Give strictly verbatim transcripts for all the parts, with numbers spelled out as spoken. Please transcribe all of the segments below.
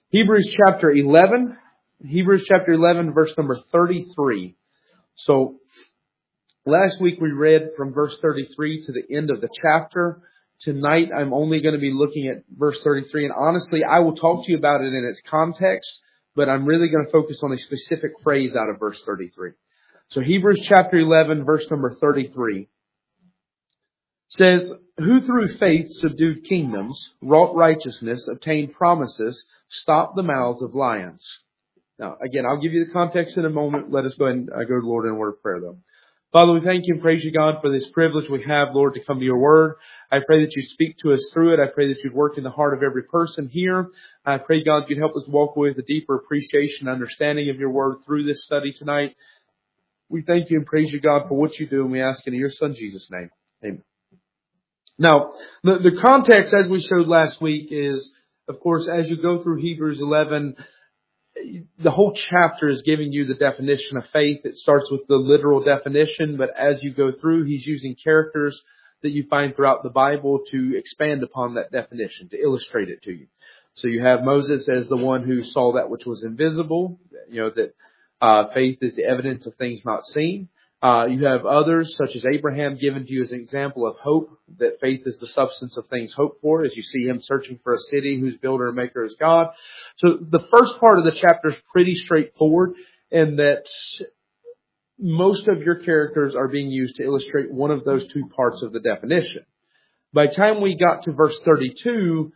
Hebrews chapter eleven. Hebrews chapter eleven, verse number thirty-three. So, last week we read from verse thirty-three to the end of the chapter. Tonight I'm only going to be looking at verse thirty-three, and honestly I will talk to you about it in its context, but I'm really going to focus on a specific phrase out of verse thirty-three. So Hebrews chapter eleven, verse number thirty-three says, "Who through faith subdued kingdoms, wrought righteousness, obtained promises, stopped the mouths of lions." Now, again, I'll give you the context in a moment. Let us go ahead and uh, go to the Lord in a word of prayer, though. Father, we thank you and praise you, God, for this privilege we have, Lord, to come to your word. I pray that you speak to us through it. I pray that you'd work in the heart of every person here. I pray, God, you'd help us walk away with a deeper appreciation and understanding of your word through this study tonight. We thank you and praise you, God, for what you do, and we ask in your Son, Jesus' name. Amen. Now, the, the context, as we showed last week, is, of course, as you go through Hebrews eleven, the whole chapter is giving you the definition of faith. It starts with the literal definition, but as you go through, he's using characters that you find throughout the Bible to expand upon that definition, to illustrate it to you. So you have Moses as the one who saw that which was invisible, you know, that uh, faith is the evidence of things not seen. Uh, you have others, such as Abraham, given to you as an example of hope, that faith is the substance of things hoped for, as you see him searching for a city whose builder and maker is God. So the first part of the chapter is pretty straightforward in that most of your characters are being used to illustrate one of those two parts of the definition. By the time we got to verse thirty-two,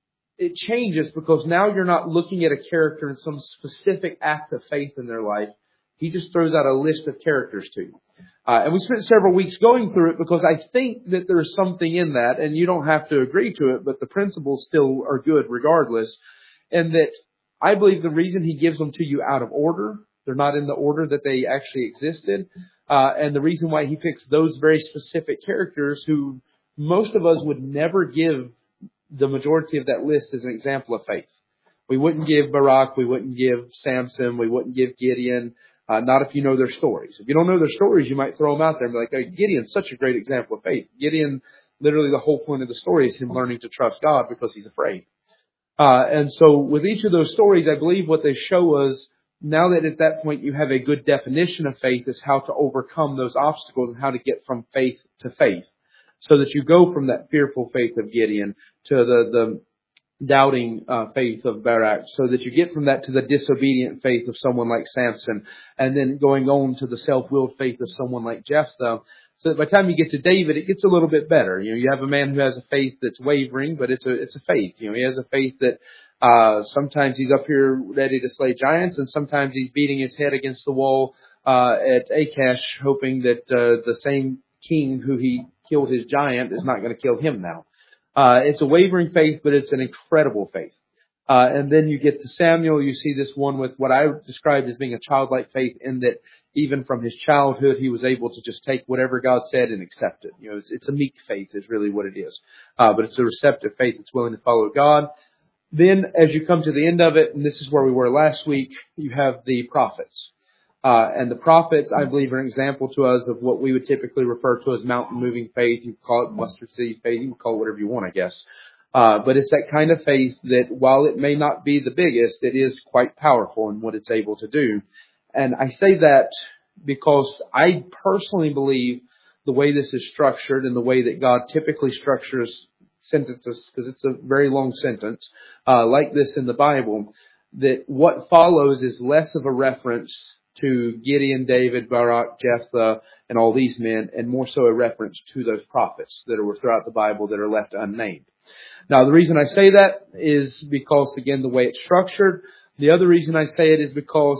it changes because now you're not looking at a character in some specific act of faith in their life. He just throws out a list of characters to you. Uh, and we spent several weeks going through it because I think that there's something in that, and you don't have to agree to it, but the principles still are good regardless. And that I believe the reason he gives them to you out of order, they're not in the order that they actually existed, uh, and the reason why he picks those very specific characters who most of us would never give the majority of that list as an example of faith. We wouldn't give Barak, we wouldn't give Samson, we wouldn't give Gideon. Uh, not if you know their stories. If you don't know their stories, you might throw them out there and be like, oh, Gideon's such a great example of faith. Gideon, literally the whole point of the story is him learning to trust God because he's afraid. Uh, and so with each of those stories, I believe what they show us, now that at that point you have a good definition of faith, is how to overcome those obstacles and how to get from faith to faith. So that you go from that fearful faith of Gideon to the, the doubting uh, faith of Barak, so that you get from that to the disobedient faith of someone like Samson, and then going on to the self-willed faith of someone like Jephthah. So that by the time you get to David, it gets a little bit better. You know, you have a man who has a faith that's wavering, but it's a it's a faith. You know, he has a faith that uh sometimes he's up here ready to slay giants, and sometimes he's beating his head against the wall uh at Achash, hoping that uh, the same king who he killed his giant is not going to kill him now. Uh, it's a wavering faith, but it's an incredible faith. Uh, and then you get to Samuel, you see this one with what I described as being a childlike faith, in that even from his childhood, he was able to just take whatever God said and accept it. You know, it's, it's a meek faith is really what it is. Uh, but it's a receptive faith that's willing to follow God. Then as you come to the end of it, and this is where we were last week, you have the prophets. Uh, and the prophets, I believe, are an example to us of what we would typically refer to as mountain-moving faith. You can call it mustard seed faith. You can call it whatever you want, I guess. Uh, but it's that kind of faith that while it may not be the biggest, it is quite powerful in what it's able to do. And I say that because I personally believe the way this is structured and the way that God typically structures sentences, because it's a very long sentence, uh, like this in the Bible, that what follows is less of a reference to Gideon, David, Barak, Jephthah, and all these men, and more so a reference to those prophets that are throughout the Bible that are left unnamed. Now, the reason I say that is because, again, the way it's structured. The other reason I say it is because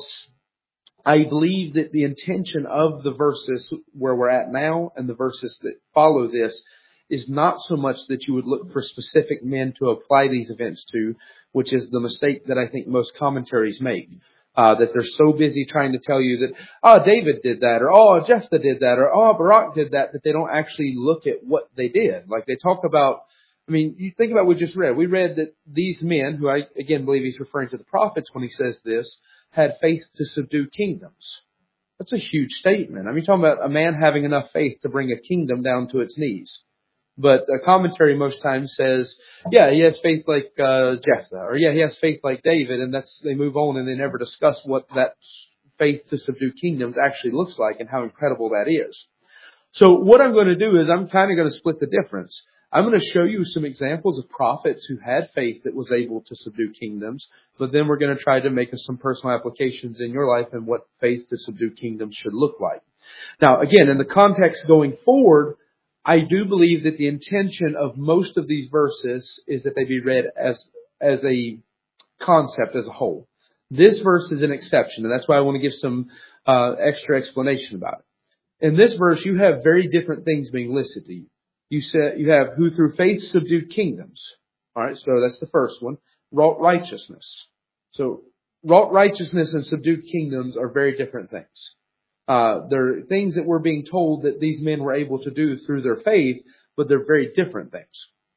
I believe that the intention of the verses where we're at now and the verses that follow this is not so much that you would look for specific men to apply these events to, which is the mistake that I think most commentaries make. Uh, that they're so busy trying to tell you that, oh, David did that, or oh, Jephthah did that, or oh, Barak did that, that they don't actually look at what they did. Like they talk about, I mean, you think about what we just read. We read that these men, who I again believe he's referring to the prophets when he says this, had faith to subdue kingdoms. That's a huge statement. I mean, you're talking about a man having enough faith to bring a kingdom down to its knees. But a commentary most times says, yeah, he has faith like uh, Jephthah, or yeah, he has faith like David, and that's they move on and they never discuss what that faith to subdue kingdoms actually looks like and how incredible that is. So what I'm going to do is I'm kind of going to split the difference. I'm going to show you some examples of prophets who had faith that was able to subdue kingdoms, but then we're going to try to make some personal applications in your life and what faith to subdue kingdoms should look like. Now, again, in the context going forward, I do believe that the intention of most of these verses is that they be read as, as a concept as a whole. This verse is an exception, and that's why I want to give some uh, extra explanation about it. In this verse, you have very different things being listed to you. You said you have who through faith subdued kingdoms. All right, so that's the first one. Wrought righteousness. So wrought righteousness and subdued kingdoms are very different things. Uh, they're things that we're being told that these men were able to do through their faith, but they're very different things.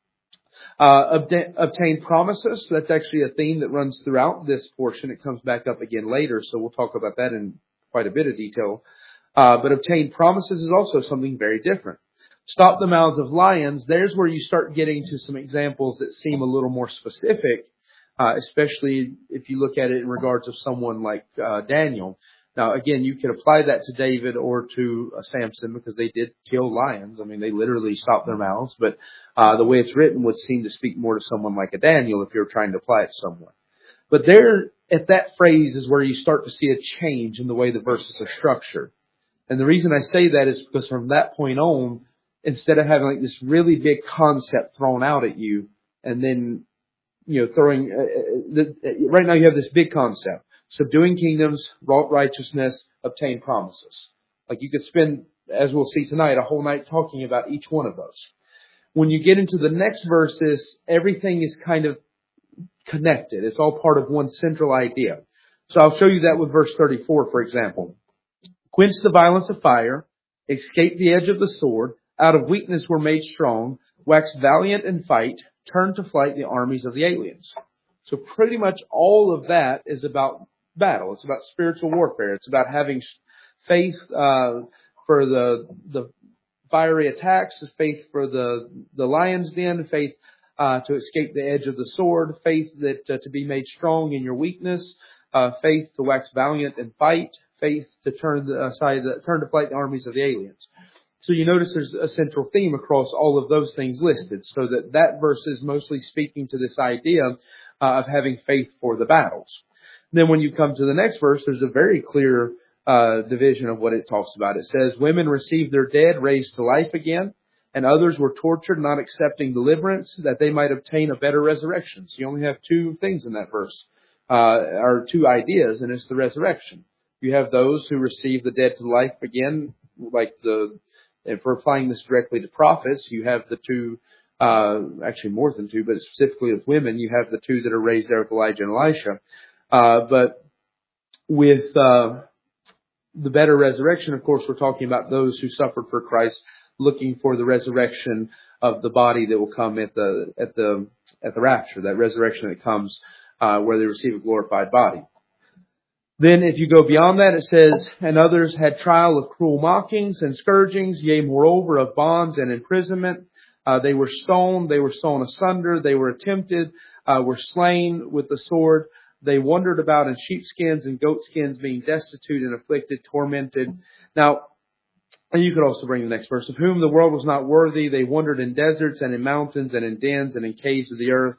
Uh, obtain, obtain promises. That's actually a theme that runs throughout this portion. It comes back up again later, so we'll talk about that in quite a bit of detail. Uh, but obtain promises is also something very different. Stop the mouths of lions. There's where you start getting to some examples that seem a little more specific, uh, especially if you look at it in regards of someone like uh, Daniel. Now, again, you could apply that to David or to uh, Samson because they did kill lions. I mean, they literally stopped their mouths. But uh, the way it's written would seem to speak more to someone like a Daniel if you're trying to apply it somewhere. But there, at that phrase is where you start to see a change in the way the verses are structured. And the reason I say that is because from that point on, instead of having like this really big concept thrown out at you and then, you know, throwing, uh, the, right now you have this big concept. Subduing kingdoms, wrought righteousness, obtain promises. Like you could spend, as we'll see tonight, a whole night talking about each one of those. When you get into the next verses, everything is kind of connected. It's all part of one central idea. So I'll show you that with verse thirty-four, for example. Quench the violence of fire, escape the edge of the sword, out of weakness were made strong, wax valiant in fight, turn to flight the armies of the aliens. So pretty much all of that is about battle. It's about spiritual warfare. It's about having faith uh, for the the fiery attacks, faith for the the lion's den, faith uh, to escape the edge of the sword, faith that uh, to be made strong in your weakness, uh, faith to wax valiant and fight, faith to turn the, aside the, turn to flight the armies of the aliens. So you notice there's a central theme across all of those things listed, so that that verse is mostly speaking to this idea uh, of having faith for the battles. Then when you come to the next verse, there's a very clear uh, division of what it talks about. It says, women received their dead raised to life again, and others were tortured, not accepting deliverance, that they might obtain a better resurrection. So you only have two things in that verse, uh, or two ideas, and it's the resurrection. You have those who receive the dead to life again, like the, if we're applying this directly to prophets, you have the two, uh, actually more than two, but specifically with women, you have the two that are raised there with Elijah and Elisha. Uh, but with, uh, the better resurrection, of course, we're talking about those who suffered for Christ, looking for the resurrection of the body that will come at the, at the, at the rapture, that resurrection that comes, uh, where they receive a glorified body. Then if you go beyond that, it says, and others had trial of cruel mockings and scourgings, yea, moreover, of bonds and imprisonment. Uh, they were stoned, they were sawn asunder, they were attempted, uh, were slain with the sword. They wandered about in sheepskins and goatskins, being destitute and afflicted, tormented. Now, and you could also bring the next verse, of whom the world was not worthy. They wandered in deserts and in mountains and in dens and in caves of the earth.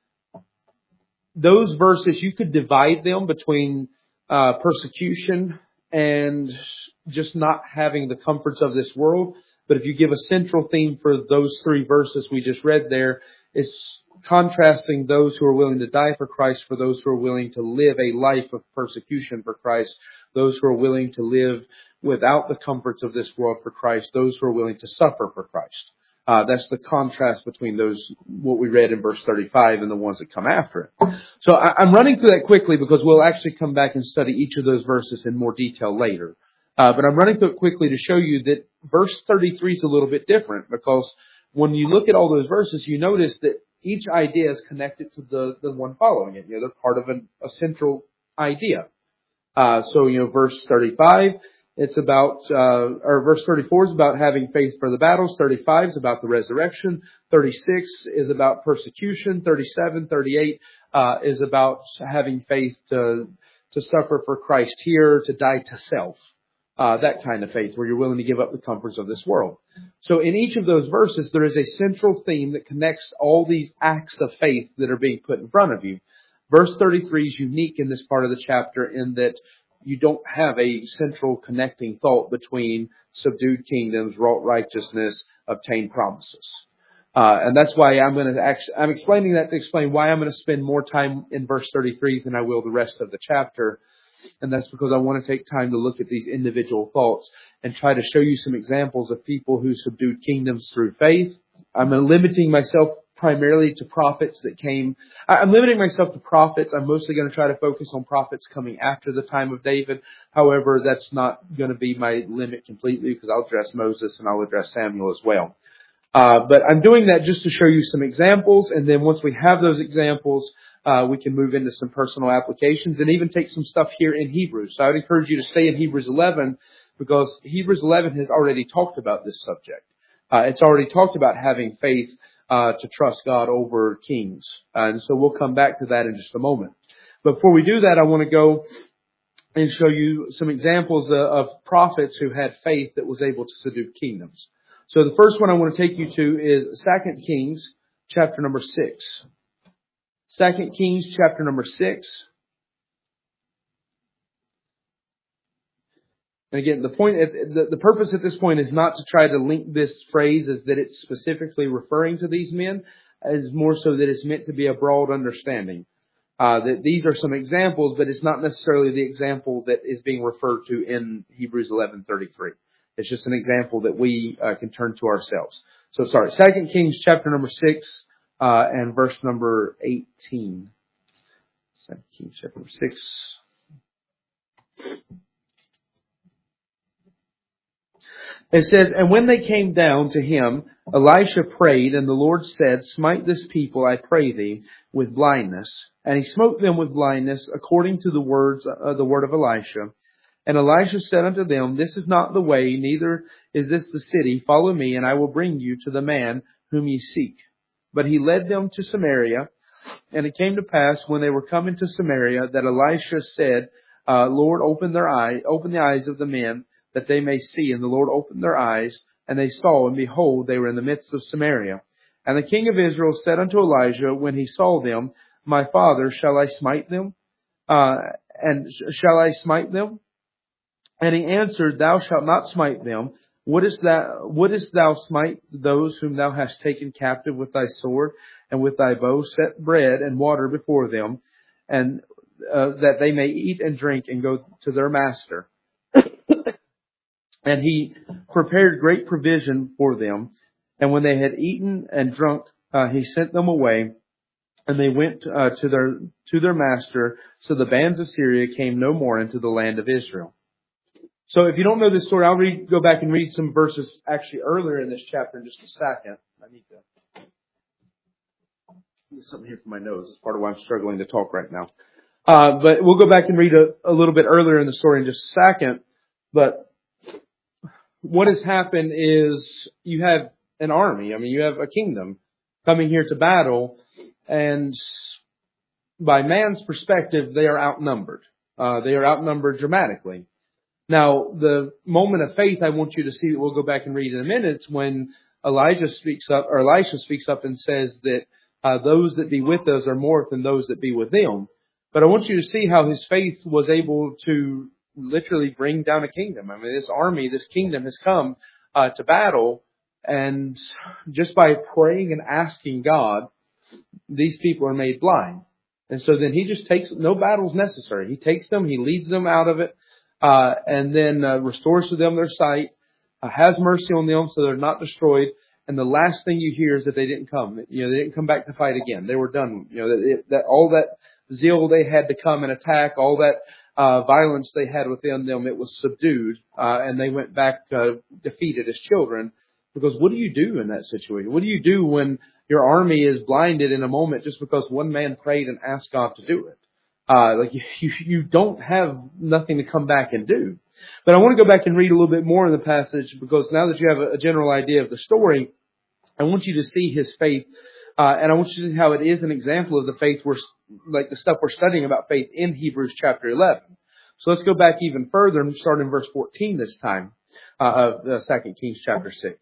Those verses, you could divide them between uh, persecution and just not having the comforts of this world. But if you give a central theme for those three verses we just read there, it's contrasting those who are willing to die for Christ for those who are willing to live a life of persecution for Christ, those who are willing to live without the comforts of this world for Christ, those who are willing to suffer for Christ. Uh, that's the contrast between those, what we read in verse thirty-five and the ones that come after it. So I, I'm running through that quickly because we'll actually come back and study each of those verses in more detail later. Uh, but I'm running through it quickly to show you that verse thirty-three is a little bit different, because when you look at all those verses, you notice that each idea is connected to the, the one following it. You know, they're part of an, a central idea. Uh, so, you know, verse thirty-five, It's about, uh, or verse thirty-four is about having faith for the battles. thirty-five is about the resurrection. thirty-six is about persecution. thirty-seven, thirty-eight, uh, is about having faith to, to suffer for Christ here, to die to self. Uh, that kind of faith where you're willing to give up the comforts of this world. So in each of those verses, there is a central theme that connects all these acts of faith that are being put in front of you. Verse thirty-three is unique in this part of the chapter in that you don't have a central connecting thought between subdued kingdoms, wrought righteousness, obtained promises. Uh, and that's why I'm going to actually, I'm explaining that to explain why I'm going to spend more time in verse thirty-three than I will the rest of the chapter. And that's because I want to take time to look at these individual thoughts and try to show you some examples of people who subdued kingdoms through faith. I'm limiting myself primarily to prophets that came. I'm limiting myself to prophets. I'm mostly going to try to focus on prophets coming after the time of David. However, that's not going to be my limit completely because I'll address Moses and I'll address Samuel as well. Uh, but I'm doing that just to show you some examples. And then once we have those examples, Uh, we can move into some personal applications and even take some stuff here in Hebrews. So I would encourage you to stay in Hebrews eleven because Hebrews eleven has already talked about this subject. Uh, it's already talked about having faith uh, to trust God over kings. And so we'll come back to that in just a moment. But before we do that, I want to go and show you some examples of, of prophets who had faith that was able to subdue kingdoms. So the first one I want to take you to is Second Kings chapter number six. Second Kings chapter number six. And again, the point, the, the purpose at this point is not to try to link this phrase as that it's specifically referring to these men, as more so that it's meant to be a broad understanding. Uh, that these are some examples, but it's not necessarily the example that is being referred to in Hebrews eleven thirty-three. It's just an example that we uh, can turn to ourselves. So sorry, Second Kings chapter number six. Uh, and verse number eighteen. Second Kings chapter number six. It says, "And when they came down to him, Elisha prayed, and the Lord said, Smite this people, I pray thee, with blindness. And he smote them with blindness, according to the words, uh, the word of Elisha. And Elisha said unto them, This is not the way, neither is this the city. Follow me, and I will bring you to the man whom ye seek. But he led them to Samaria, and it came to pass when they were come into Samaria that Elisha said, uh, Lord, open their eye, open the eyes of the men, that they may see. And the Lord opened their eyes, and they saw, and behold, they were in the midst of Samaria. And the king of Israel said unto Elijah, when he saw them, My father, shall I smite them? Uh, and sh- shall I smite them? And he answered, Thou shalt not smite them. Wouldest thou, wouldest thou smite those whom thou hast taken captive with thy sword and with thy bow? Set bread and water before them, and uh, that they may eat and drink and go to their master. And he prepared great provision for them. And when they had eaten and drunk, uh, he sent them away, and they went uh, to their to their master. So the bands of Syria came no more into the land of Israel. So if you don't know this story, I'll read, go back and read some verses actually earlier in this chapter in just a second. I need to get something here for my nose. That's part of why I'm struggling to talk right now. Uh, but we'll go back and read a, a little bit earlier in the story in just a second. But what has happened is you have an army. I mean, you have a kingdom coming here to battle. And by man's perspective, they are outnumbered. Uh, they are outnumbered dramatically. Now, the moment of faith I want you to see, that we'll go back and read in a minute, when Elijah speaks up, or Elisha speaks up and says that uh, those that be with us are more than those that be with them. But I want you to see how his faith was able to literally bring down a kingdom. I mean, this army, this kingdom has come uh, to battle, and just by praying and asking God, these people are made blind. And so then he just takes, no battles necessary. He takes them, he leads them out of it. Uh, and then uh, restores to them their sight, uh, has mercy on them so they're not destroyed. And the last thing you hear is that they didn't come. You know, they didn't come back to fight again. They were done. You know, that, that all that zeal they had to come and attack, all that uh, violence they had within them, it was subdued, uh, and they went back uh, defeated as children. Because what do you do in that situation? What do you do when your army is blinded in a moment just because one man prayed and asked God to do it? Uh, like you, you don't have nothing to come back and do. But I want to go back and read a little bit more in the passage, because now that you have a general idea of the story, I want you to see his faith, uh, and I want you to see how it is an example of the faith we're, like the stuff we're studying about faith in Hebrews chapter eleven. So let's go back even further and start in verse fourteen this time, uh, of uh, Second Kings chapter six.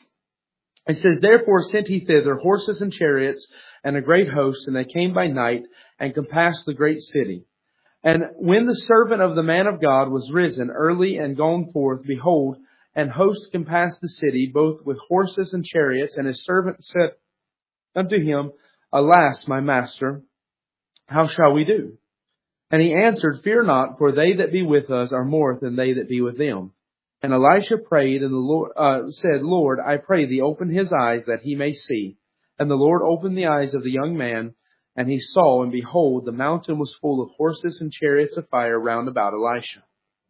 It says, "Therefore sent he thither horses and chariots and a great host, and they came by night and compassed the great city. And when the servant of the man of God was risen early and gone forth, behold, an host compassed the city, both with horses and chariots. And his servant said unto him, Alas, my master, how shall we do? And he answered, Fear not, for they that be with us are more than they that be with them. And Elisha prayed, and the Lord uh, said, Lord, I pray thee, open his eyes that he may see. And the Lord opened the eyes of the young man, and he saw, and behold, the mountain was full of horses and chariots of fire round about Elisha."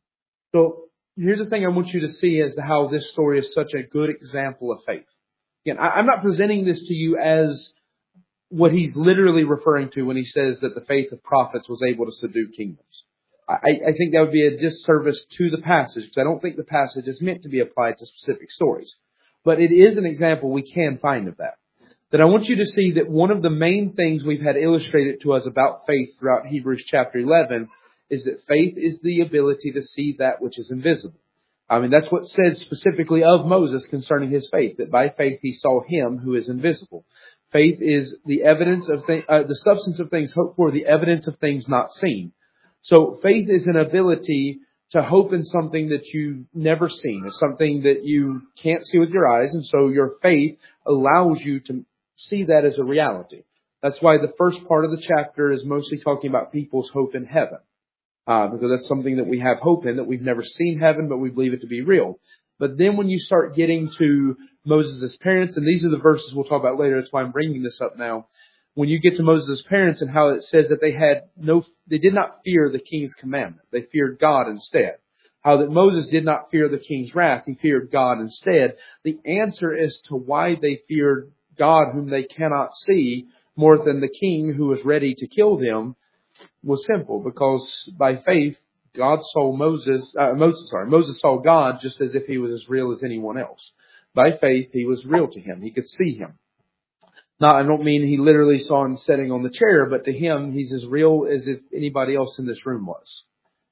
So here's the thing I want you to see as to how this story is such a good example of faith. Again, I'm not presenting this to you as what he's literally referring to when he says that the faith of prophets was able to subdue kingdoms. I, I think that would be a disservice to the passage, because I don't think the passage is meant to be applied to specific stories. But it is an example we can find of that. That I want you to see that one of the main things we've had illustrated to us about faith throughout Hebrews chapter eleven is that faith is the ability to see that which is invisible. I mean, that's what's said specifically of Moses concerning his faith, that by faith he saw him who is invisible. Faith is the evidence of th- uh, the substance of things hoped for, the evidence of things not seen. So faith is an ability to hope in something that you've never seen. It's something that you can't see with your eyes, and so your faith allows you to see that as a reality. That's why the first part of the chapter is mostly talking about people's hope in heaven. Uh, because that's something that we have hope in, that we've never seen heaven, but we believe it to be real. But then when you start getting to Moses' parents, and these are the verses we'll talk about later, that's why I'm bringing this up now. When you get to Moses' parents and how it says that they had no, they did not fear the king's commandment. They feared God instead. How that Moses did not fear the king's wrath. He feared God instead. The answer as to why they feared God whom they cannot see more than the king who was ready to kill them was simple, because by faith, God saw Moses, uh, Moses, sorry, Moses saw God just as if he was as real as anyone else. By faith, he was real to him. He could see him. Now, I don't mean he literally saw him sitting on the chair, but to him, he's as real as if anybody else in this room was.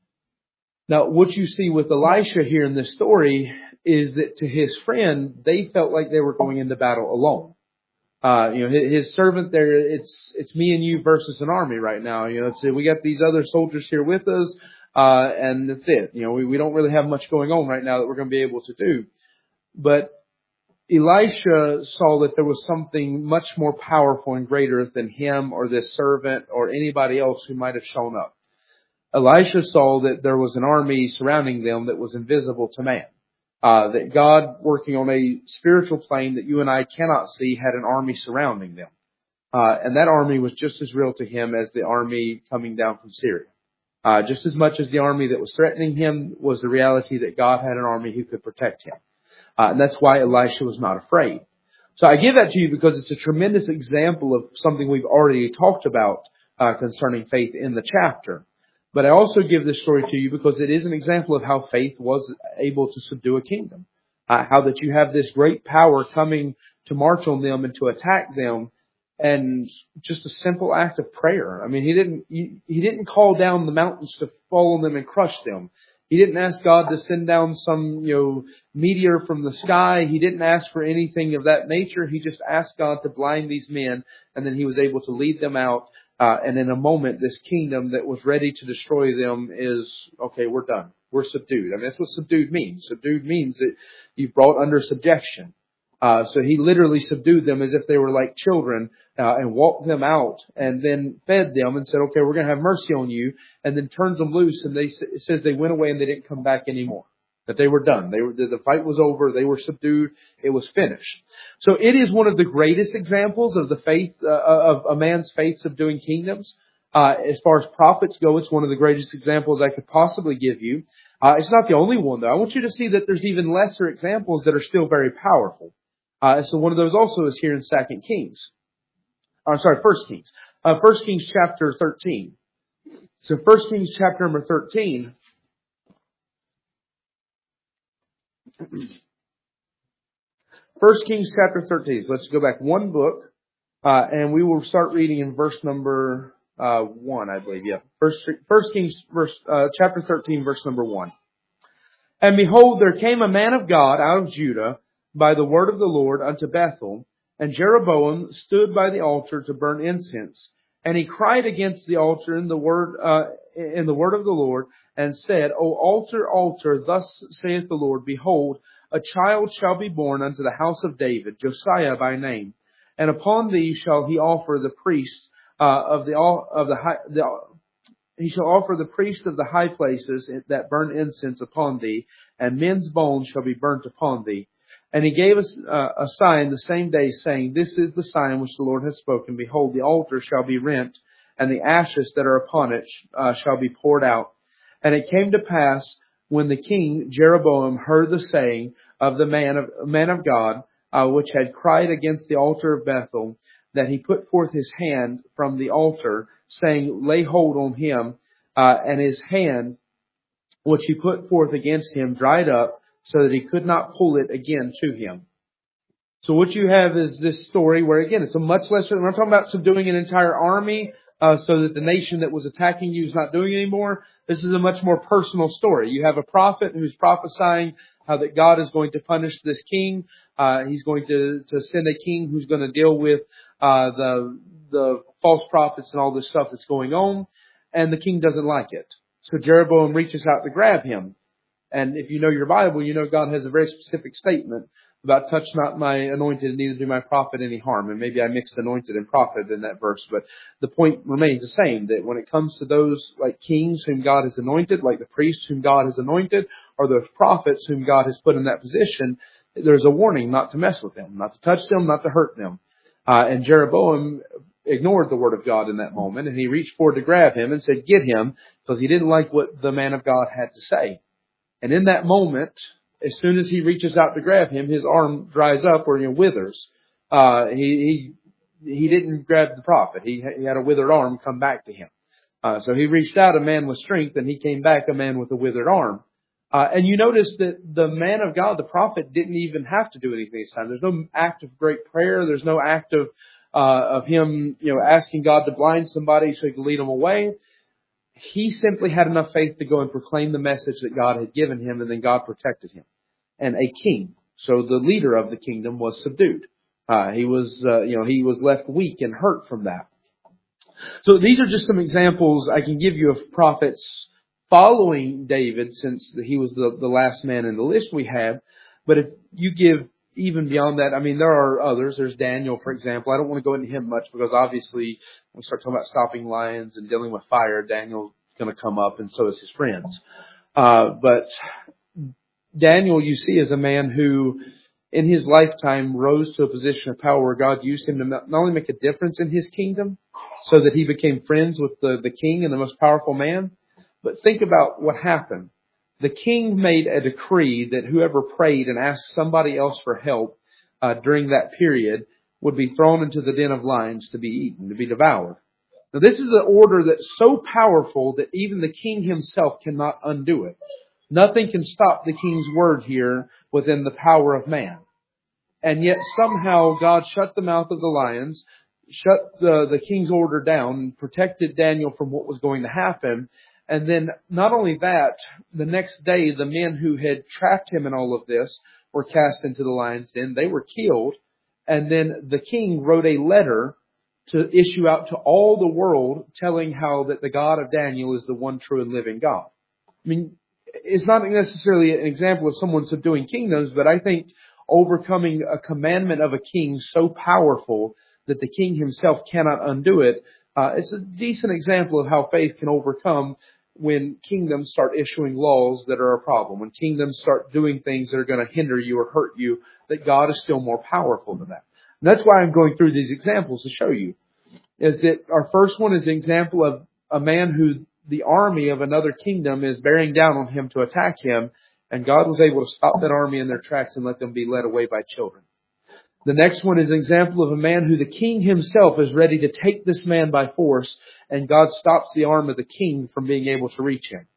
Now, what you see with Elisha here in this story is that to his friend, they felt like they were going into battle alone. Uh, you know, his, his servant there, it's, it's me and you versus an army right now. You know, so we got these other soldiers here with us, uh, and that's it. You know, we, we don't really have much going on right now that we're going to be able to do. But Elisha saw that there was something much more powerful and greater than him or this servant or anybody else who might have shown up. Elisha saw that there was an army surrounding them that was invisible to man. Uh, that God, working on a spiritual plane that you and I cannot see, had an army surrounding them. Uh, and that army was just as real to him as the army coming down from Syria. Uh, just as much as the army that was threatening him was the reality that God had an army who could protect him. Uh, and that's why Elisha was not afraid. So I give that to you because it's a tremendous example of something we've already talked about uh, concerning faith in the chapter. But I also give this story to you because it is an example of how faith was able to subdue a kingdom. Uh, how that you have this great power coming to march on them and to attack them, and just a simple act of prayer. I mean, he didn't he, he didn't call down the mountains to fall on them and crush them. He didn't ask God to send down some, you know, meteor from the sky. He didn't ask for anything of that nature. He just asked God to blind these men, and then he was able to lead them out. Uh, and in a moment, this kingdom that was ready to destroy them is, okay, we're done. We're subdued. I mean, that's what subdued means. Subdued means that you brought under subjection. Uh, so he literally subdued them as if they were like children, uh, and walked them out and then fed them and said, okay, we're going to have mercy on you, and then turns them loose. And they, it says they went away and they didn't come back anymore. That they were done. They were, the fight was over. They were subdued. It was finished. So it is one of the greatest examples of the faith, uh, of a man's faith subduing kingdoms. Uh, as far as prophets go, it's one of the greatest examples I could possibly give you. Uh, it's not the only one though. I want you to see that there's even lesser examples that are still very powerful. Uh, so one of those also is here in Second Kings. I'm sorry, First Kings. Uh, First Kings chapter thirteen. So First Kings chapter number thirteen. First Kings chapter thirteen. So let's go back one book, uh, and we will start reading in verse number uh, one, I believe. Yeah, First First Kings verse uh, chapter thirteen, verse number one. And behold, there came a man of God out of Judah by the word of the Lord unto Bethel, and Jeroboam stood by the altar to burn incense. And he cried against the altar in the word uh, in the word of the Lord, and said, O altar, altar, thus saith the Lord, behold, a child shall be born unto the house of David, Josiah by name, and upon thee shall he offer the priest uh, of the of the, high, the he shall offer the priest of the high places that burn incense upon thee, and men's bones shall be burnt upon thee. And he gave us uh, a sign the same day, saying, This is the sign which the Lord has spoken. Behold, the altar shall be rent, and the ashes that are upon it uh, shall be poured out. And it came to pass, when the king Jeroboam heard the saying of the man of man of God, uh, which had cried against the altar of Bethel, that he put forth his hand from the altar, saying, Lay hold on him, uh, and his hand, which he put forth against him, dried up, so that he could not pull it again to him. So what you have is this story where, again, it's a much lesser, we're not talking about subduing an entire army, uh, so that the nation that was attacking you is not doing it anymore. This is a much more personal story. You have a prophet who's prophesying how that God is going to punish this king. Uh, he's going to, to send a king who's going to deal with, uh, the, the false prophets and all this stuff that's going on. And the king doesn't like it. So Jeroboam reaches out to grab him. And if you know your Bible, you know God has a very specific statement about touch not my anointed and neither do my prophet any harm. And maybe I mixed anointed and prophet in that verse, but the point remains the same, that when it comes to those like kings whom God has anointed, like the priests whom God has anointed, or those prophets whom God has put in that position, there's a warning not to mess with them, not to touch them, not to hurt them. Uh, and Jeroboam ignored the word of God in that moment, and he reached forward to grab him and said, Get him, because he didn't like what the man of God had to say. And in that moment, as soon as he reaches out to grab him, his arm dries up or, you know, withers. Uh, he, he, he didn't grab the prophet. He, he had a withered arm come back to him. Uh, so he reached out a man with strength, and he came back a man with a withered arm. Uh, and you notice that the man of God, the prophet, didn't even have to do anything this time. There's no act of great prayer. There's no act of, uh, of him, you know, asking God to blind somebody so he could lead them away. He simply had enough faith to go and proclaim the message that God had given him, and then God protected him. And a king, so the leader of the kingdom, was subdued. Uh, he was, uh, you know, he was left weak and hurt from that. So these are just some examples I can give you of prophets following David, since he was the, the last man in the list we have. But if you give even beyond that, I mean, there are others. There's Daniel, for example. I don't want to go into him much because obviously when we start talking about stopping lions and dealing with fire, Daniel's going to come up, and so is his friends. Uh, but Daniel, you see, is a man who in his lifetime rose to a position of power where God used him to not only make a difference in his kingdom so that he became friends with the, the king and the most powerful man, but think about what happened. The king made a decree that whoever prayed and asked somebody else for help uh, during that period would be thrown into the den of lions to be eaten, to be devoured. Now, this is an order that's so powerful that even the king himself cannot undo it. Nothing can stop the king's word here within the power of man. And yet somehow God shut the mouth of the lions, shut the, the king's order down, protected Daniel from what was going to happen. And then not only that, the next day, the men who had trapped him in all of this were cast into the lion's den. They were killed. And then the king wrote a letter to issue out to all the world telling how that the God of Daniel is the one true and living God. I mean, it's not necessarily an example of someone subduing kingdoms, but I think overcoming a commandment of a king so powerful that the king himself cannot undo it, uh, it's a decent example of how faith can overcome when kingdoms start issuing laws that are a problem, when kingdoms start doing things that are going to hinder you or hurt you, that God is still more powerful than that. And that's why I'm going through these examples to show you, is that our first one is an example of a man who the army of another kingdom is bearing down on him to attack him, and God was able to stop that army in their tracks and let them be led away by children. The next one is an example of a man who the king himself is ready to take this man by force, and God stops the arm of the king from being able to reach him.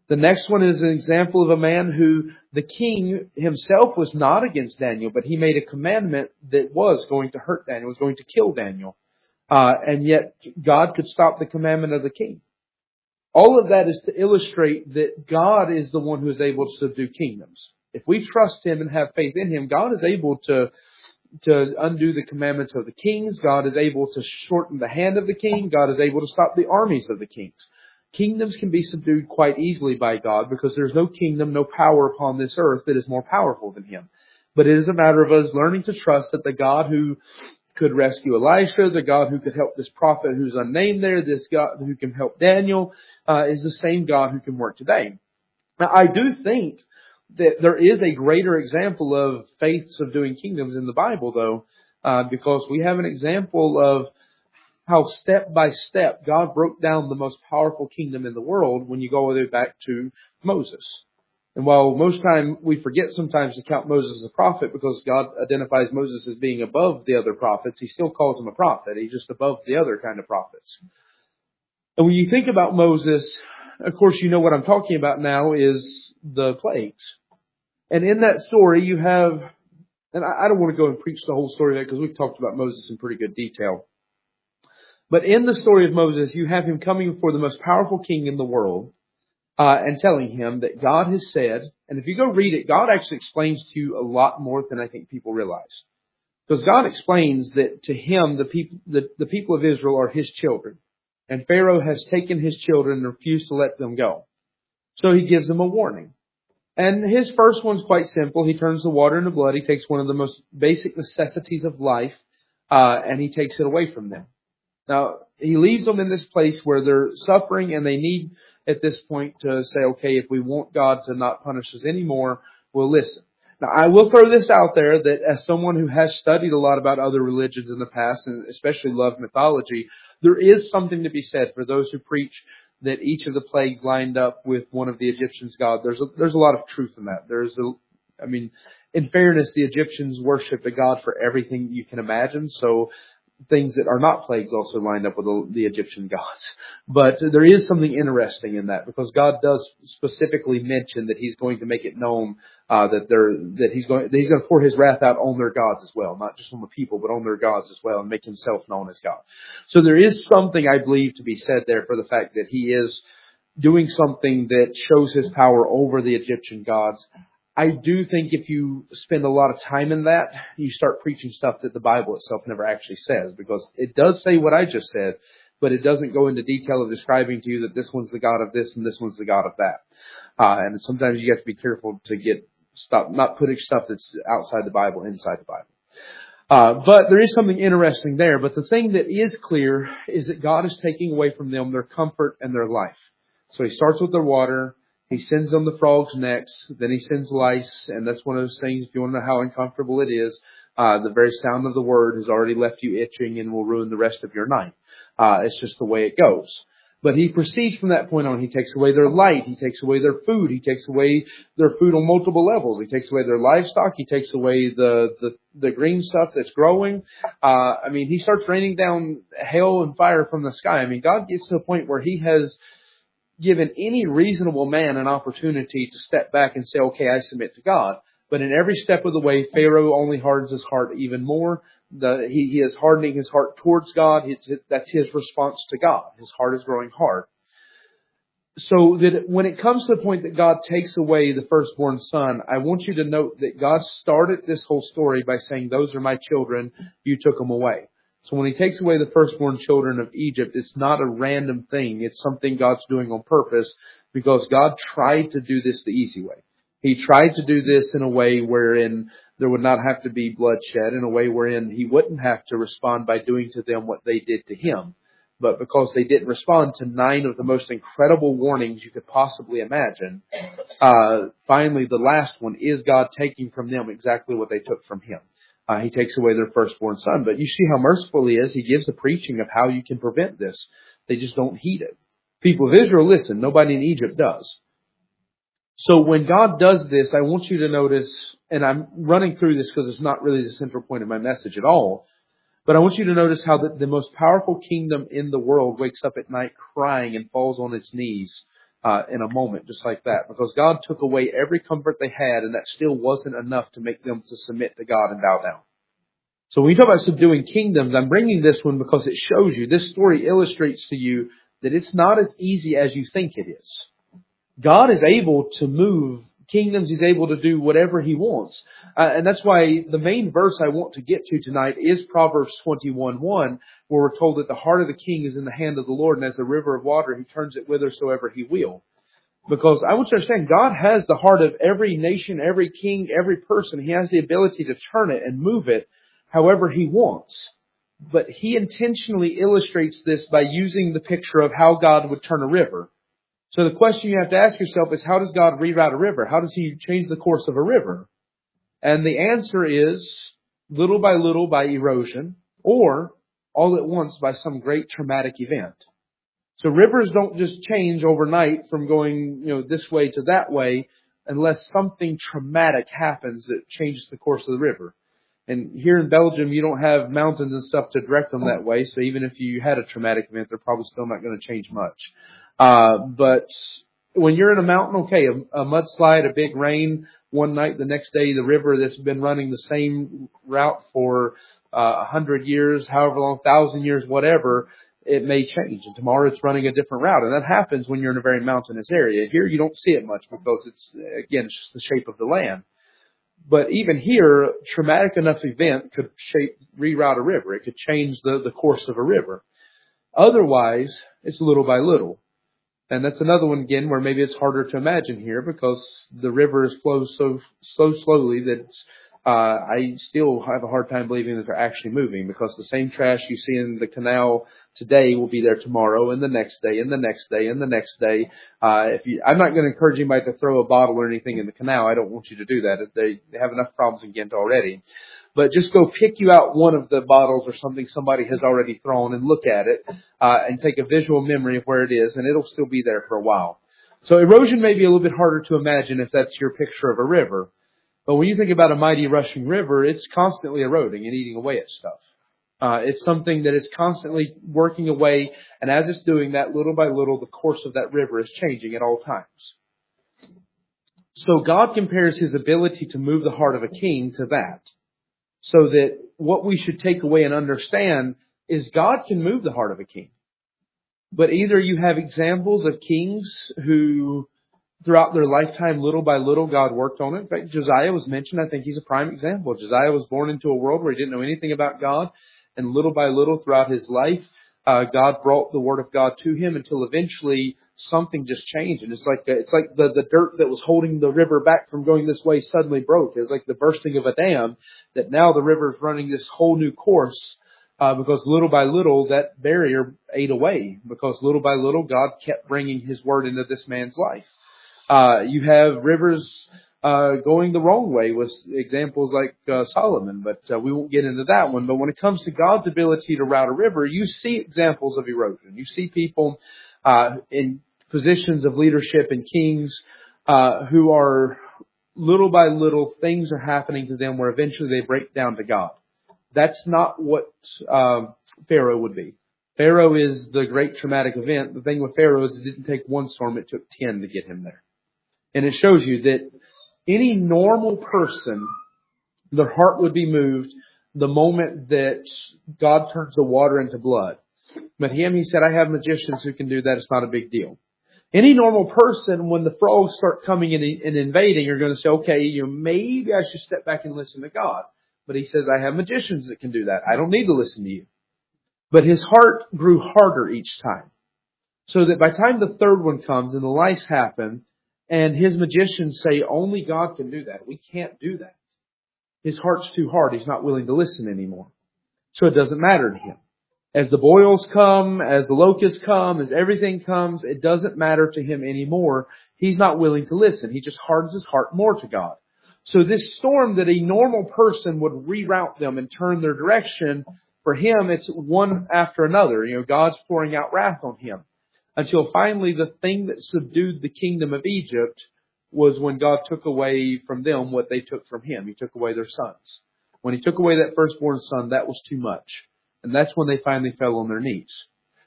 The next one is an example of a man who the king himself was not against Daniel, but he made a commandment that was going to hurt Daniel, was going to kill Daniel. Uh, and yet God could stop the commandment of the king. All of that is to illustrate that God is the one who is able to subdue kingdoms. If we trust Him and have faith in Him, God is able to, to undo the commandments of the kings. God is able to shorten the hand of the king. God is able to stop the armies of the kings. Kingdoms can be subdued quite easily by God because there's no kingdom, no power upon this earth that is more powerful than Him. But it is a matter of us learning to trust that the God who could rescue Elisha, the God who could help this prophet who's unnamed there, this God who can help Daniel, uh, is the same God who can work today. Now, I do think that there is a greater example of faith subduing kingdoms in the Bible, though, uh, because we have an example of how step by step God broke down the most powerful kingdom in the world when you go all the way back to Moses. And while most time we forget sometimes to count Moses as a prophet because God identifies Moses as being above the other prophets, He still calls him a prophet. He's just above the other kind of prophets. And when you think about Moses, of course you know what I'm talking about now is the plagues. And in that story you have, and I don't want to go and preach the whole story of that because we've talked about Moses in pretty good detail. But in the story of Moses, you have him coming before the most powerful king in the world uh, and telling him that God has said, and if you go read it, God actually explains to you a lot more than I think people realize. Because God explains that to him, the people, the, the people of Israel are His children. And Pharaoh has taken His children and refused to let them go. So He gives them a warning. And His first one's quite simple. He turns the water into blood. He takes one of the most basic necessities of life, uh, and He takes it away from them. Now, He leaves them in this place where they're suffering and they need at this point to say, okay, if we want God to not punish us anymore, we'll listen. Now, I will throw this out there that as someone who has studied a lot about other religions in the past and especially loved mythology, there is something to be said for those who preach that each of the plagues lined up with one of the Egyptians' gods. There's a, there's a lot of truth in that. There's a, I mean, in fairness, the Egyptians worshipped a god for everything you can imagine. So things that are not plagues also lined up with the, the Egyptian gods. But there is something interesting in that because God does specifically mention that He's going to make it known uh, that they're that He's going that He's going to pour His wrath out on their gods as well, not just on the people, but on their gods as well, and make Himself known as God. So there is something I believe to be said there for the fact that He is doing something that shows His power over the Egyptian gods. I do think if you spend a lot of time in that, you start preaching stuff that the Bible itself never actually says, because it does say what I just said, but it doesn't go into detail of describing to you that this one's the God of this and this one's the God of that. Uh, and sometimes you have to be careful to get stop not putting stuff that's outside the Bible inside the Bible. Uh, but there is something interesting there. But the thing that is clear is that God is taking away from them their comfort and their life. So He starts with their water. He sends them the frogs next. Then He sends lice. And that's one of those things, if you want to know how uncomfortable it is, uh, the very sound of the word has already left you itching and will ruin the rest of your night. Uh, it's just the way it goes. But He proceeds from that point on. He takes away their light. He takes away their food. He takes away their food on multiple levels. He takes away their livestock. He takes away the, the, the green stuff that's growing. Uh, I mean, He starts raining down hail and fire from the sky. I mean, God gets to a point where He has given any reasonable man an opportunity to step back and say, okay, I submit to God. But in every step of the way, Pharaoh only hardens his heart even more. The, he, he is hardening his heart towards God. It's, it, that's his response to God. His heart is growing hard. So that when it comes to the point that God takes away the firstborn son, I want you to note that God started this whole story by saying, those are my children, you took them away. So when He takes away the firstborn children of Egypt, it's not a random thing. It's something God's doing on purpose, because God tried to do this the easy way. He tried to do this in a way wherein there would not have to be bloodshed, in a way wherein He wouldn't have to respond by doing to them what they did to Him. But because they didn't respond to nine of the most incredible warnings you could possibly imagine, uh, finally the last one is God taking from them exactly what they took from Him. Uh, he takes away their firstborn son. But you see how merciful He is. He gives a preaching of how you can prevent this. They just don't heed it. People of Israel listen. Nobody in Egypt does. So when God does this, I want you to notice, and I'm running through this because it's not really the central point of my message at all, but I want you to notice how the, the most powerful kingdom in the world wakes up at night crying and falls on its knees uh, in a moment, just like that. Because God took away every comfort they had, and that still wasn't enough to make them to submit to God and bow down. So when you talk about subduing kingdoms, I'm bringing this one because it shows you, this story illustrates to you that it's not as easy as you think it is. God is able to move kingdoms. He's able to do whatever He wants. Uh, and that's why the main verse I want to get to tonight is Proverbs twenty-one one, where we're told that the heart of the king is in the hand of the Lord, and as a river of water, He turns it whithersoever He will. Because I want you to understand, God has the heart of every nation, every king, every person. He has the ability to turn it and move it however He wants. But He intentionally illustrates this by using the picture of how God would turn a river. So the question you have to ask yourself is, how does God reroute a river? How does He change the course of a river? And the answer is, little by little by erosion, or all at once by some great traumatic event. So rivers don't just change overnight from going, you know, this way to that way, unless something traumatic happens that changes the course of the river. And here in Belgium, you don't have mountains and stuff to direct them that way. So even if you had a traumatic event, they're probably still not going to change much. Uh, but when you're in a mountain, okay, a, a mudslide, a big rain, one night, the next day, the river that's been running the same route for uh, a hundred years, however long, thousand years, whatever, it may change. And tomorrow it's running a different route. And that happens when you're in a very mountainous area. Here you don't see it much because it's, again, it's just the shape of the land. But even here, traumatic enough event could shape, reroute a river. It could change the, the course of a river. Otherwise, it's little by little. And that's another one, again, where maybe it's harder to imagine here because the river flows so so slowly that uh, I still have a hard time believing that they're actually moving, because the same trash you see in the canal today will be there tomorrow and the next day and the next day and the next day. Uh, if you, I'm not going to encourage anybody to throw a bottle or anything in the canal. I don't want you to do that. They, they have enough problems in Ghent already. But just go pick you out one of the bottles or something somebody has already thrown and look at it uh, and take a visual memory of where it is, and it'll still be there for a while. So erosion may be a little bit harder to imagine if that's your picture of a river. But when you think about a mighty rushing river, it's constantly eroding and eating away at stuff. Uh, it's something that is constantly working away, and as it's doing that, little by little, the course of that river is changing at all times. So God compares His ability to move the heart of a king to that. So that what we should take away and understand is God can move the heart of a king. But either you have examples of kings who, throughout their lifetime, little by little, God worked on it. In fact, Josiah was mentioned. I think he's a prime example. Josiah was born into a world where he didn't know anything about God. And little by little, throughout his life, uh, God brought the Word of God to him until eventually something just changed. And it's like it's like the, the dirt that was holding the river back from going this way suddenly broke. It's like the bursting of a dam, that now the river is running this whole new course uh, because little by little that barrier ate away. Because little by little God kept bringing His Word into this man's life. Uh, you have rivers uh, going the wrong way with examples like uh, Solomon, but uh, we won't get into that one. But when it comes to God's ability to route a river, you see examples of erosion. You see people uh, in positions of leadership and kings uh, who are little by little, things are happening to them where eventually they break down to God. That's not what um, Pharaoh would be. Pharaoh is the great traumatic event. The thing with Pharaoh is it didn't take one storm, it took ten to get him there. And it shows you that any normal person, their heart would be moved the moment that God turns the water into blood. But him, he said, I have magicians who can do that. It's not a big deal. Any normal person, when the frogs start coming in and invading, you're going to say, okay, you know, maybe I should step back and listen to God. But he says, I have magicians that can do that. I don't need to listen to you. But his heart grew harder each time. So that by the time the third one comes and the lice happen, and his magicians say, only God can do that. We can't do that. His heart's too hard. He's not willing to listen anymore. So it doesn't matter to him. As the boils come, as the locusts come, as everything comes, it doesn't matter to him anymore. He's not willing to listen. He just hardens his heart more to God. So this storm that a normal person would reroute them and turn their direction, for him, it's one after another. You know, God's pouring out wrath on him. Until finally the thing that subdued the kingdom of Egypt was when God took away from them what they took from him. He took away their sons. When he took away that firstborn son, that was too much. And that's when they finally fell on their knees.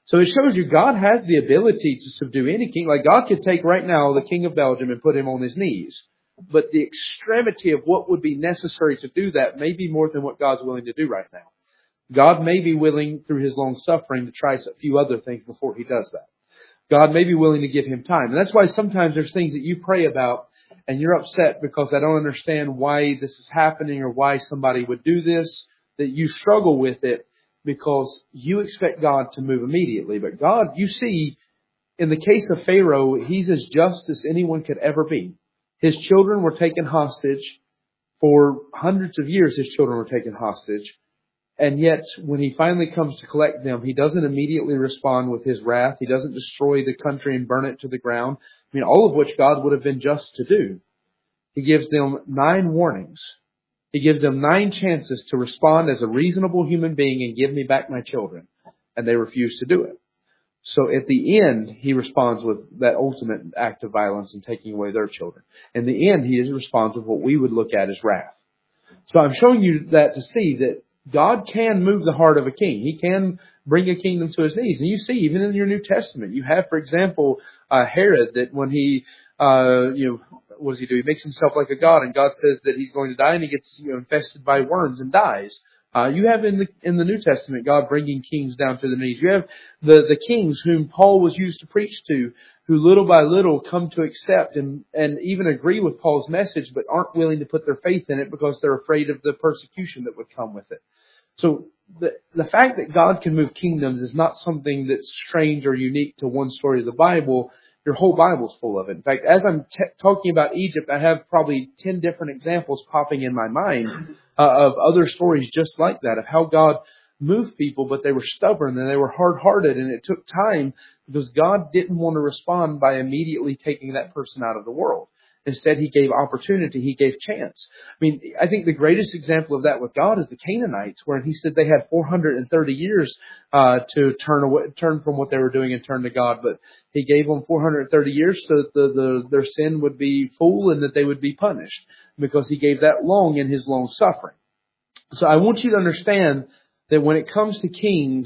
So it shows you God has the ability to subdue any king. Like God could take right now the king of Belgium and put him on his knees. But the extremity of what would be necessary to do that may be more than what God's willing to do right now. God may be willing, through his long suffering, to try a few other things before he does that. God may be willing to give him time. And that's why sometimes there's things that you pray about and you're upset because I don't understand why this is happening or why somebody would do this, that you struggle with it because you expect God to move immediately. But God, you see, in the case of Pharaoh, he's as just as anyone could ever be. His children were taken hostage. For hundreds of years, his children were taken hostage. And yet, when he finally comes to collect them, he doesn't immediately respond with his wrath. He doesn't destroy the country and burn it to the ground. I mean, all of which God would have been just to do. He gives them nine warnings. He gives them nine chances to respond as a reasonable human being and give me back my children. And they refuse to do it. So at the end, he responds with that ultimate act of violence and taking away their children. In the end, he responds with what we would look at as wrath. So I'm showing you that to see that God can move the heart of a king. He can bring a kingdom to his knees. And you see, even in your New Testament, you have, for example, uh, Herod, that when he, uh, you know, what does he do? He makes himself like a god, and God says that he's going to die, and he gets, you know, infested by worms and dies. Uh, you have in the, in the New Testament, God bringing kings down to the knees. You have the, the kings whom Paul was used to preach to, who little by little come to accept and, and even agree with Paul's message, but aren't willing to put their faith in it because they're afraid of the persecution that would come with it. So the, the fact that God can move kingdoms is not something that's strange or unique to one story of the Bible. Your whole Bible's full of it. In fact, as I'm t- talking about Egypt, I have probably ten different examples popping in my mind uh, of other stories just like that, of how God moved people, but they were stubborn and they were hard-hearted, and it took time because God didn't want to respond by immediately taking that person out of the world. Instead, he gave opportunity. He gave chance. I mean, I think the greatest example of that with God is the Canaanites, where he said they had four hundred thirty years uh, to turn away, turn from what they were doing and turn to God. But he gave them four hundred thirty years so that the, the, their sin would be full and that they would be punished, because he gave that long in his long suffering. So I want you to understand that when it comes to kings,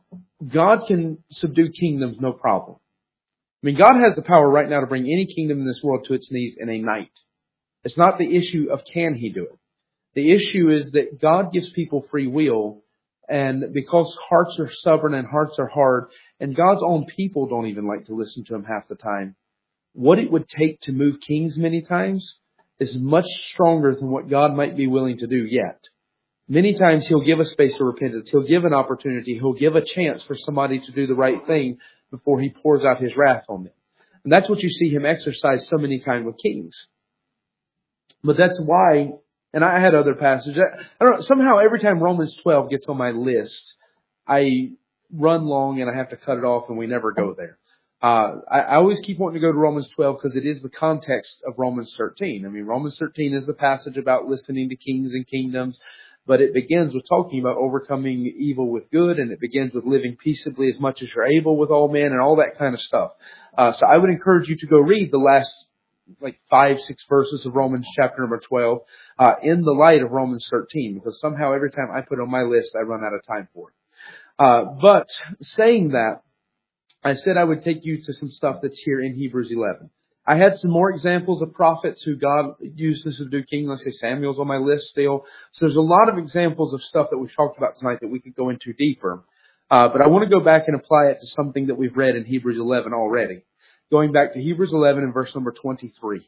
God can subdue kingdoms no problem. I mean, God has the power right now to bring any kingdom in this world to its knees in a night. It's not the issue of can he do it. The issue is that God gives people free will, and because hearts are stubborn and hearts are hard, and God's own people don't even like to listen to him half the time, what it would take to move kings many times is much stronger than what God might be willing to do yet. Many times he'll give a space for repentance. He'll give an opportunity. He'll give a chance for somebody to do the right thing before he pours out his wrath on them. And that's what you see him exercise so many times with kings. But that's why, and I had other passages. I don't know, somehow every time Romans twelve gets on my list, I run long and I have to cut it off and we never go there. Uh, I, I always keep wanting to go to Romans twelve because it is the context of Romans thirteen. I mean, Romans thirteen is the passage about listening to kings and kingdoms. But it begins with talking about overcoming evil with good, and it begins with living peaceably as much as you're able with all men and all that kind of stuff. Uh, so I would encourage you to go read the last like five, six verses of Romans chapter number twelve uh, in the light of Romans thirteen, because somehow every time I put it on my list, I run out of time for it. Uh, but saying that, I said I would take you to some stuff that's here in Hebrews eleven. I had some more examples of prophets who God used to subdue kings. Let's say Samuel's on my list still. So there's a lot of examples of stuff that we've talked about tonight that we could go into deeper. Uh, but I want to go back and apply it to something that we've read in Hebrews eleven already. Going back to Hebrews eleven and verse number twenty-three.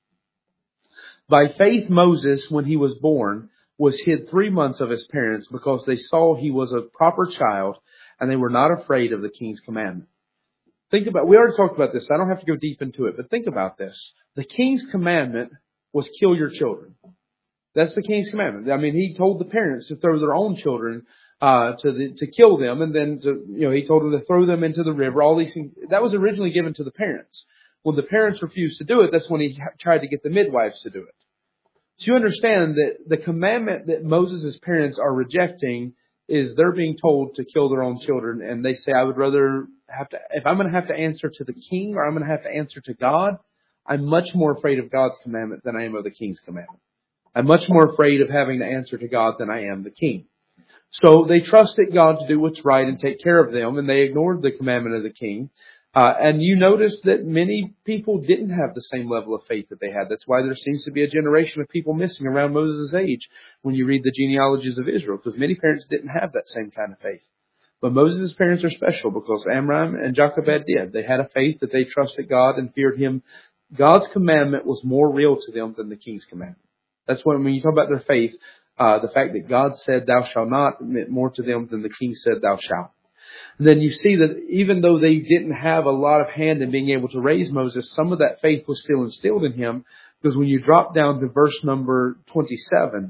By faith Moses, when he was born, was hid three months of his parents because they saw he was a proper child and they were not afraid of the king's commandment. Think about, we already talked about this, so I don't have to go deep into it, but think about this. The king's commandment was kill your children. That's the king's commandment. I mean, he told the parents to throw their own children, uh, to the, to kill them, and then to, you know, he told them to throw them into the river, all these things. That was originally given to the parents. When the parents refused to do it, that's when he tried to get the midwives to do it. So you understand that the commandment that Moses' parents are rejecting is they're being told to kill their own children, and they say, I would rather have to, if I'm going to have to answer to the king or I'm going to have to answer to God, I'm much more afraid of God's commandment than I am of the king's commandment. I'm much more afraid of having to answer to God than I am the king. So they trusted God to do what's right and take care of them, and they ignored the commandment of the king. Uh, and you notice that many people didn't have the same level of faith that they had. That's why there seems to be a generation of people missing around Moses' age when you read the genealogies of Israel, because many parents didn't have that same kind of faith. But Moses' parents are special because Amram and Jochebed did. They had a faith that they trusted God and feared Him. God's commandment was more real to them than the king's commandment. That's when, when you talk about their faith, uh, the fact that God said, "Thou shalt not," meant more to them than the king said, "Thou shalt." And then you see that even though they didn't have a lot of hand in being able to raise Moses, some of that faith was still instilled in him, because when you drop down to verse number twenty-seven,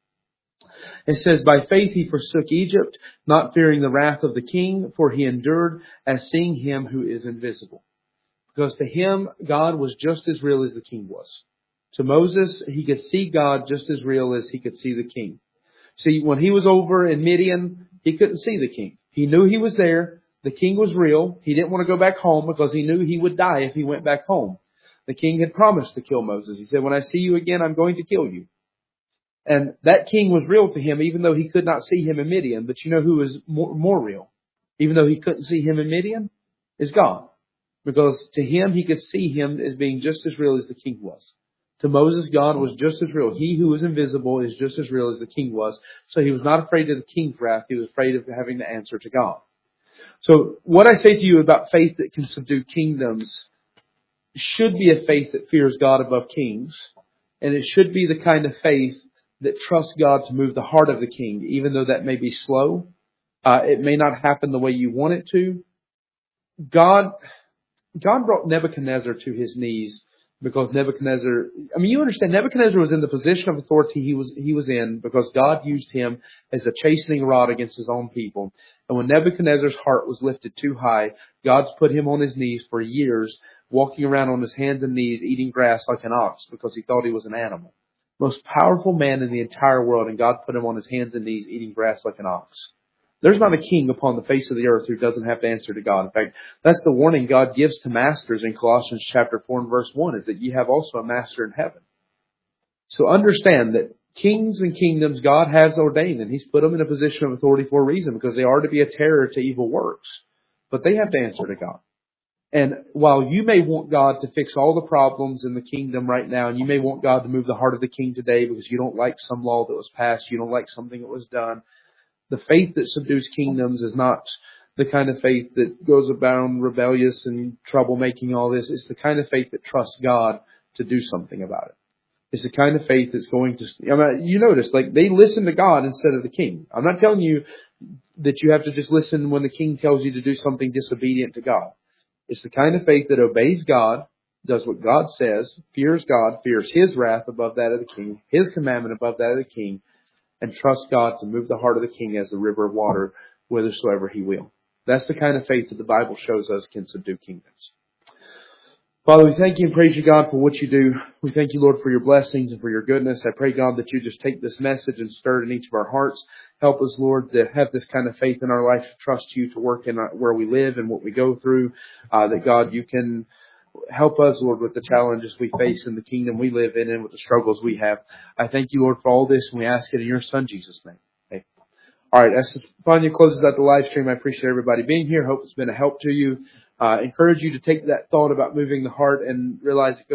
it says, "By faith he forsook Egypt, not fearing the wrath of the king, for he endured as seeing him who is invisible." Because to him, God was just as real as the king was. To Moses, he could see God just as real as he could see the king. See, when he was over in Midian, he couldn't see the king. He knew he was there. The king was real. He didn't want to go back home because he knew he would die if he went back home. The king had promised to kill Moses. He said, "When I see you again, I'm going to kill you." And that king was real to him, even though he could not see him in Midian. But you know who is more, more real? Even though he couldn't see him in Midian, is God. Because to him, he could see him as being just as real as the king was. To Moses, God was just as real. He who was invisible is just as real as the king was. So he was not afraid of the king's wrath. He was afraid of having to answer to God. So what I say to you about faith that can subdue kingdoms should be a faith that fears God above kings. And it should be the kind of faith that trusts God to move the heart of the king, even though that may be slow. Uh, it may not happen the way you want it to. God, God brought Nebuchadnezzar to his knees because Nebuchadnezzar, I mean, you understand, Nebuchadnezzar was in the position of authority he was, he was in because God used him as a chastening rod against his own people. And when Nebuchadnezzar's heart was lifted too high, God's put him on his knees for years, walking around on his hands and knees, eating grass like an ox because he thought he was an animal. Most powerful man in the entire world, and God put him on his hands and knees, eating grass like an ox. There's not a king upon the face of the earth who doesn't have to answer to God. In fact, that's the warning God gives to masters in Colossians chapter four and verse one, is that you have also a master in heaven. So understand that kings and kingdoms God has ordained, and He's put them in a position of authority for a reason, because they are to be a terror to evil works. But they have to answer to God. And while you may want God to fix all the problems in the kingdom right now, and you may want God to move the heart of the king today because you don't like some law that was passed, you don't like something that was done, the faith that subdues kingdoms is not the kind of faith that goes about rebellious and troublemaking, all this. It's the kind of faith that trusts God to do something about it. It's the kind of faith that's going to, I mean, you notice, like, they listen to God instead of the king. I'm not telling you that you have to just listen when the king tells you to do something disobedient to God. It's the kind of faith that obeys God, does what God says, fears God, fears His wrath above that of the king, His commandment above that of the king, and trusts God to move the heart of the king as a river of water whithersoever He will. That's the kind of faith that the Bible shows us can subdue kingdoms. Father, we thank you and praise you, God, for what you do. We thank you, Lord, for your blessings and for your goodness. I pray, God, that you just take this message and stir it in each of our hearts. Help us, Lord, to have this kind of faith in our life, to trust you, to work in our, where we live and what we go through. Uh, that, God, you can help us, Lord, with the challenges we face in the kingdom we live in and with the struggles we have. I thank you, Lord, for all this, and we ask it in your Son, Jesus' name. Amen. All right, as Sonia closes out the live stream, I appreciate everybody being here. Hope it's been a help to you. Uh, encourage you to take that thought about moving the heart and realize it goes